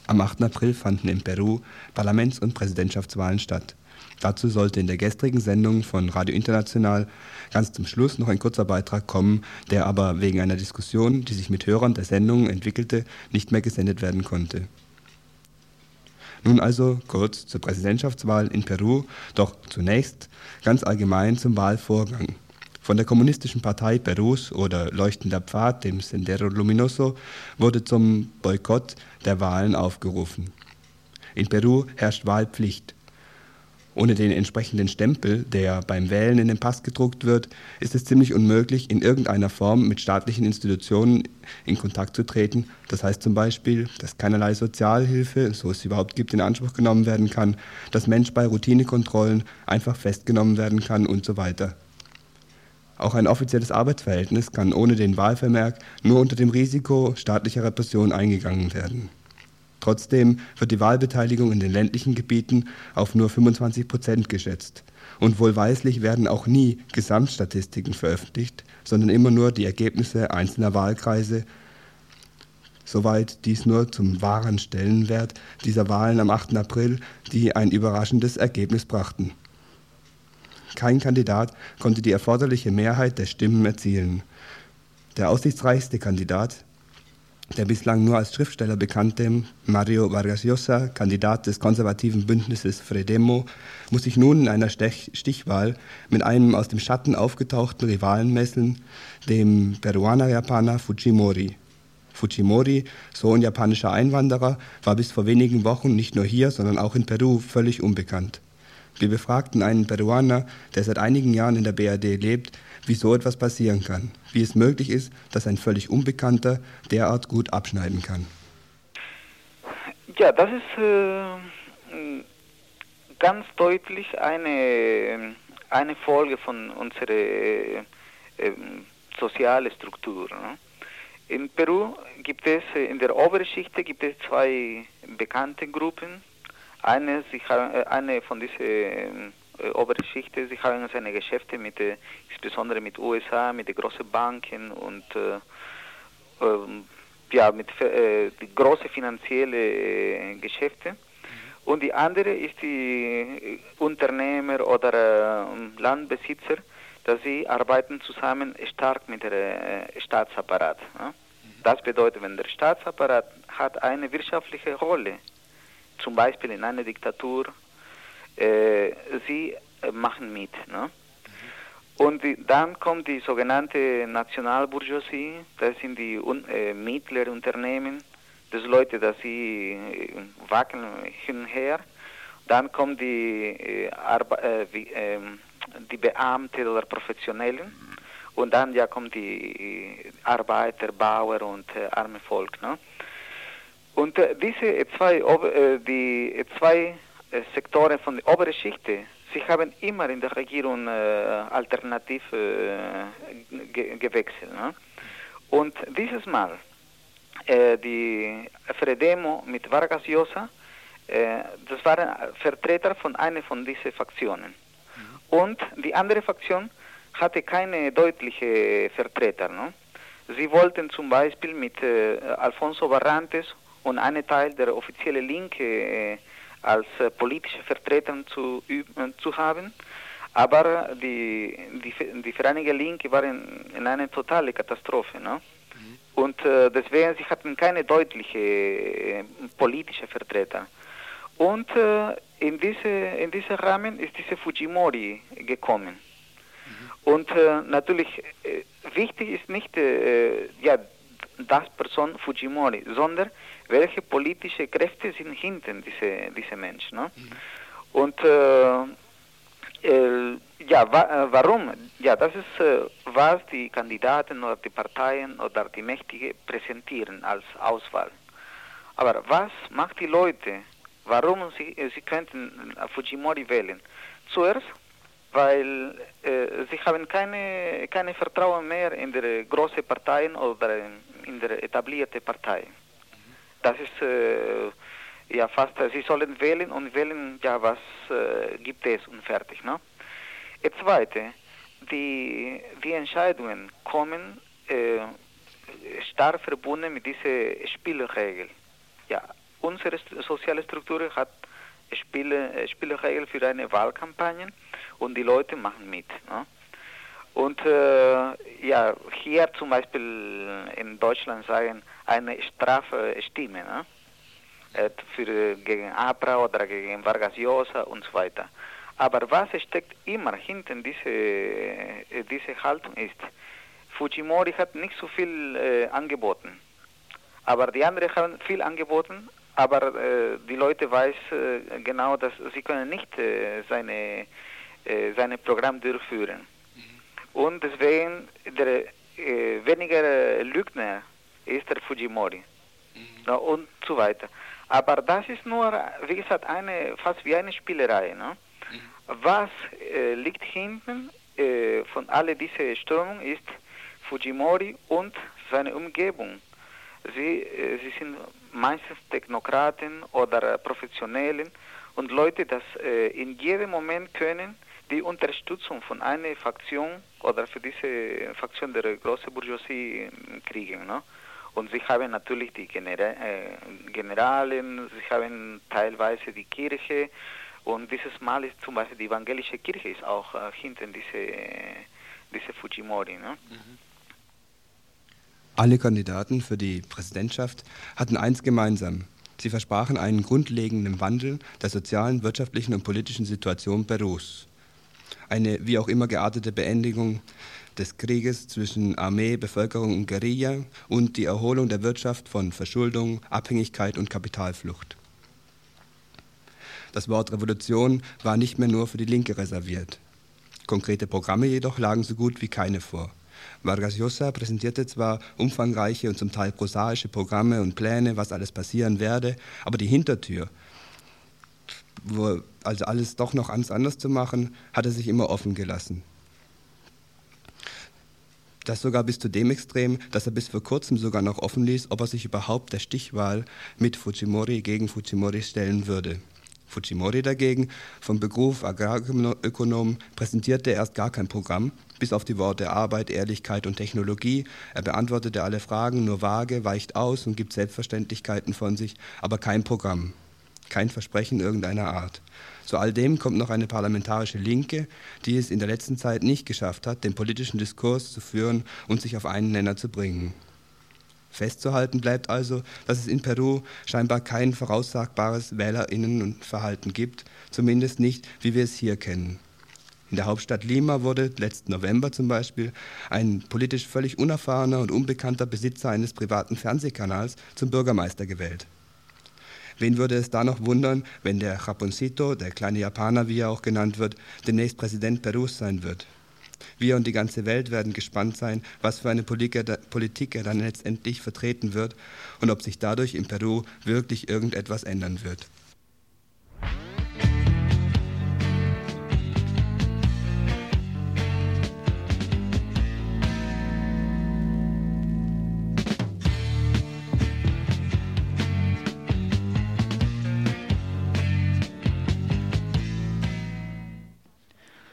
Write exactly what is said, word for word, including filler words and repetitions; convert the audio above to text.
Am achten April fanden in Peru Parlaments- und Präsidentschaftswahlen statt. Dazu sollte in der gestrigen Sendung von Radio International ganz zum Schluss noch ein kurzer Beitrag kommen, der aber wegen einer Diskussion, die sich mit Hörern der Sendung entwickelte, nicht mehr gesendet werden konnte. Nun also kurz zur Präsidentschaftswahl in Peru, doch zunächst ganz allgemein zum Wahlvorgang. Von der Kommunistischen Partei Perus oder Leuchtender Pfad, dem Sendero Luminoso, wurde zum Boykott der Wahlen aufgerufen. In Peru herrscht Wahlpflicht. Ohne den entsprechenden Stempel, der beim Wählen in den Pass gedruckt wird, ist es ziemlich unmöglich, in irgendeiner Form mit staatlichen Institutionen in Kontakt zu treten. Das heißt zum Beispiel, dass keinerlei Sozialhilfe, so es sie überhaupt gibt, in Anspruch genommen werden kann, dass Mensch bei Routinekontrollen einfach festgenommen werden kann und so weiter. Auch ein offizielles Arbeitsverhältnis kann ohne den Wahlvermerk nur unter dem Risiko staatlicher Repression eingegangen werden. Trotzdem wird die Wahlbeteiligung in den ländlichen Gebieten auf nur fünfundzwanzig Prozent geschätzt. Und wohlweislich werden auch nie Gesamtstatistiken veröffentlicht, sondern immer nur die Ergebnisse einzelner Wahlkreise. Soweit dies nur zum wahren Stellenwert dieser Wahlen am achten April, die ein überraschendes Ergebnis brachten. Kein Kandidat konnte die erforderliche Mehrheit der Stimmen erzielen. Der aussichtsreichste Kandidat, der bislang nur als Schriftsteller bekannte Mario Vargas Llosa, Kandidat des konservativen Bündnisses Fredemo, muss sich nun in einer Stech- Stichwahl mit einem aus dem Schatten aufgetauchten Rivalen messen, dem Peruaner-Japaner Fujimori. Fujimori, Sohn japanischer Einwanderer, war bis vor wenigen Wochen nicht nur hier, sondern auch in Peru völlig unbekannt. Wir befragten einen Peruaner, der seit einigen Jahren in der B R D lebt, wie so etwas passieren kann, wie es möglich ist, dass ein völlig Unbekannter derart gut abschneiden kann. Ja, das ist äh, ganz deutlich eine, eine Folge von unserer äh, sozialen Struktur. Ne? In Peru gibt es, in der Oberschicht gibt es zwei bekannte Gruppen. Eine, sie haben, eine von diesen äh, Oberschichten, sie haben seine Geschäfte mit, äh, insbesondere mit U S A, mit den großen Banken und äh, äh, ja, mit äh, die großen finanziellen äh, Geschäfte. Mhm. Und die andere ist die Unternehmer oder äh, Landbesitzer, dass sie arbeiten zusammen stark mit dem äh, Staatsapparat. Ja? Mhm. Das bedeutet, wenn der Staatsapparat hat eine wirtschaftliche Rolle, zum Beispiel in einer Diktatur, äh, sie äh, machen mit. Ne? Mhm. Und die, dann kommt die sogenannte Nationalbourgeoisie, das sind die un, äh, mittleren Unternehmen, das Leute, dass sie äh, wackeln hin und her. Dann kommen die, äh, Arbe äh, wie, äh, die Beamte oder Professionellen und dann ja kommen die Arbeiter, Bauern und äh, arme Volk. Ne? Und äh, diese zwei, äh, die zwei äh, Sektoren von der oberen Schicht, sie haben immer in der Regierung äh, alternativ äh, ge gewechselt. Ne? Und dieses Mal, äh, die Fredemo mit Vargas Llosa, äh, das waren Vertreter von einer von diesen Fraktionen. Mhm. Und die andere Fraktion hatte keine deutliche Vertreter. Ne? Sie wollten zum Beispiel mit äh, Alfonso Barrantes und einen Teil der offiziellen Linke äh, als äh, politische Vertreter zu, äh, zu haben. Aber die, die, die Vereinigte Linke war in, in einer totalen Katastrophe. Ne? Mhm. Und äh, deswegen, sie hatten keine deutliche äh, politische Vertreter. Und äh, in diese in diesem Rahmen ist diese Fujimori gekommen. Mhm. Und äh, natürlich, äh, wichtig ist nicht äh, ja, das Person Fujimori, sondern welche politische Kräfte sind hinter diese, diese Menschen. Ne? Mhm. Und äh, äh, ja, wa warum? Ja, das ist, äh, was die Kandidaten oder die Parteien oder die Mächtigen präsentieren als Auswahl. Aber was macht die Leute? Warum sie, sie könnten Fujimori wählen? Zuerst, weil äh, sie haben keine, keine Vertrauen mehr in die großen Parteien oder in, in der etablierte Partei. Das ist äh, ja fast, sie sollen wählen und wählen, ja, was äh, gibt es und fertig. Ne? Das Zweite, die, die Entscheidungen kommen äh, stark verbunden mit dieser Spielregel. Ja, unsere soziale Struktur hat Spiele, Spielregeln für eine Wahlkampagne und die Leute machen mit. Ne? Und äh, ja, hier zum Beispiel in Deutschland sagen, eine Strafstimme, ne? Für, gegen APRA oder gegen Vargas Llosa und so weiter. Aber was steckt immer hinter diese, diese Haltung ist, Fujimori hat nicht so viel äh, angeboten, aber die anderen haben viel angeboten, aber äh, die Leute weiß äh, genau, dass sie können nicht äh, seine, äh, seine Programm durchführen. Und deswegen der äh, weniger Lügner ist der Fujimori. Mhm. No, und so weiter. Aber das ist nur, wie gesagt, eine, fast wie eine Spielerei. Ne? Mhm. Was äh, liegt hinten äh, von all dieser Strömung ist Fujimori und seine Umgebung. Sie, äh, sie sind meistens Technokraten oder Professionellen und Leute, die äh, in jedem Moment können die Unterstützung von einer Fraktion oder für diese Fraktion der großen Bourgeoisie kriegen. Ne? Und sie haben natürlich die Genera äh, Generalen, sie haben teilweise die Kirche und dieses Mal ist zum Beispiel die evangelische Kirche ist auch äh, hinter diese, diese Fujimori. Ne? Mhm. Alle Kandidaten für die Präsidentschaft hatten eins gemeinsam. Sie versprachen einen grundlegenden Wandel der sozialen, wirtschaftlichen und politischen Situation Perus. Eine wie auch immer geartete Beendigung des Krieges zwischen Armee, Bevölkerung und Guerilla und die Erholung der Wirtschaft von Verschuldung, Abhängigkeit und Kapitalflucht. Das Wort Revolution war nicht mehr nur für die Linke reserviert. Konkrete Programme jedoch lagen so gut wie keine vor. Vargas Llosa präsentierte zwar umfangreiche und zum Teil prosaische Programme und Pläne, was alles passieren werde, aber die Hintertür, wo also alles doch noch ganz anders zu machen, hat er sich immer offen gelassen. Das sogar bis zu dem Extrem, dass er bis vor kurzem sogar noch offen ließ, ob er sich überhaupt der Stichwahl mit Fujimori gegen Fujimori stellen würde. Fujimori dagegen, vom Beruf Agrarökonom, präsentierte erst gar kein Programm, bis auf die Worte Arbeit, Ehrlichkeit und Technologie. Er beantwortete alle Fragen nur vage, weicht aus und gibt Selbstverständlichkeiten von sich, aber kein Programm, kein Versprechen irgendeiner Art. Zu all dem kommt noch eine parlamentarische Linke, die es in der letzten Zeit nicht geschafft hat, den politischen Diskurs zu führen und sich auf einen Nenner zu bringen. Festzuhalten bleibt also, dass es in Peru scheinbar kein voraussagbares Wählerinnenverhalten gibt, zumindest nicht, wie wir es hier kennen. In der Hauptstadt Lima wurde letzten November zum Beispiel ein politisch völlig unerfahrener und unbekannter Besitzer eines privaten Fernsehkanals zum Bürgermeister gewählt. Wen würde es da noch wundern, wenn der Japoncito, der kleine Japaner, wie er auch genannt wird, demnächst Präsident Perus sein wird? Wir und die ganze Welt werden gespannt sein, was für eine Politik er dann letztendlich vertreten wird und ob sich dadurch in Peru wirklich irgendetwas ändern wird.